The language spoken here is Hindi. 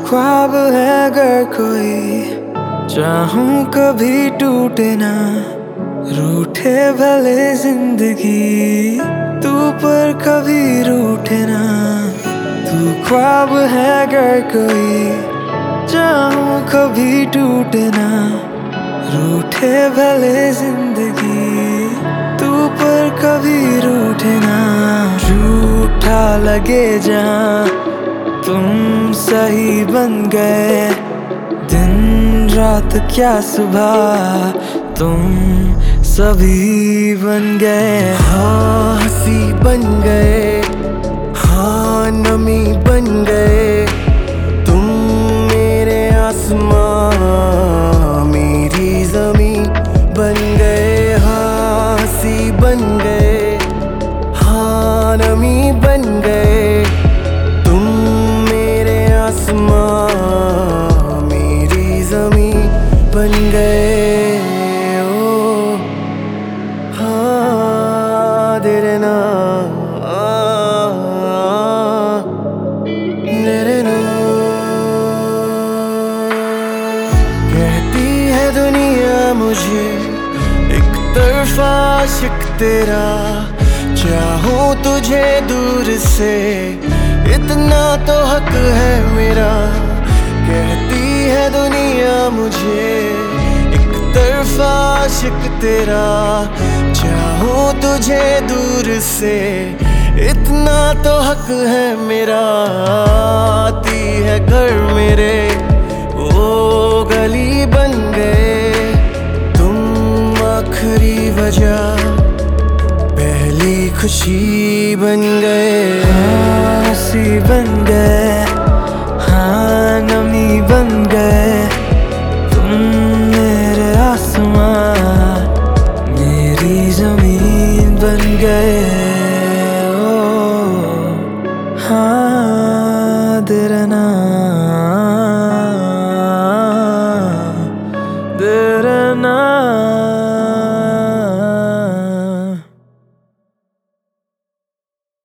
ख्वाब है अगर कोई, चाहूं कभी टूटे ना, रूठे भले जिंदगी तू पर कभी रूठे ना। तू ख्वाब है अगर कोई, चाहूं कभी टूटे ना, रूठे भले जिंदगी तू पर कभी रूठे ना। झूठा लगे जहां तुम सही बन गए, दिन रात क्या सुबह तुम सभी बन गए। हाँ हंसी बन गए, हाँ नमी बन गए, तुम मेरे आसमां मेरी ज़मीं बन गए। हाँ हंसी बन गए, हाँ नमी बन गए, तुम मेरे आसमां मेरी ज़मीं बन गए। ओ हाँ तेरे नाम तेरे नाम। कहती है दुनिया मुझे एक तरफा आशिक तेरा, चाहूं तुझे दूर से इतना तो हक है मेरा। कहती है दुनिया मुझे एक तरफा आशिक तेरा, चाहूं तुझे दूर से इतना तो हक है मेरा। आती है घर मेरे वो गली बन गए, तुम आखिरी वजह पहली खुशी बन गए। हंसी बन गए, हाँ नमी बन गए, तुम मेरे आसमां मेरी जमीन बन गए। ओ हाँ तेरा नाम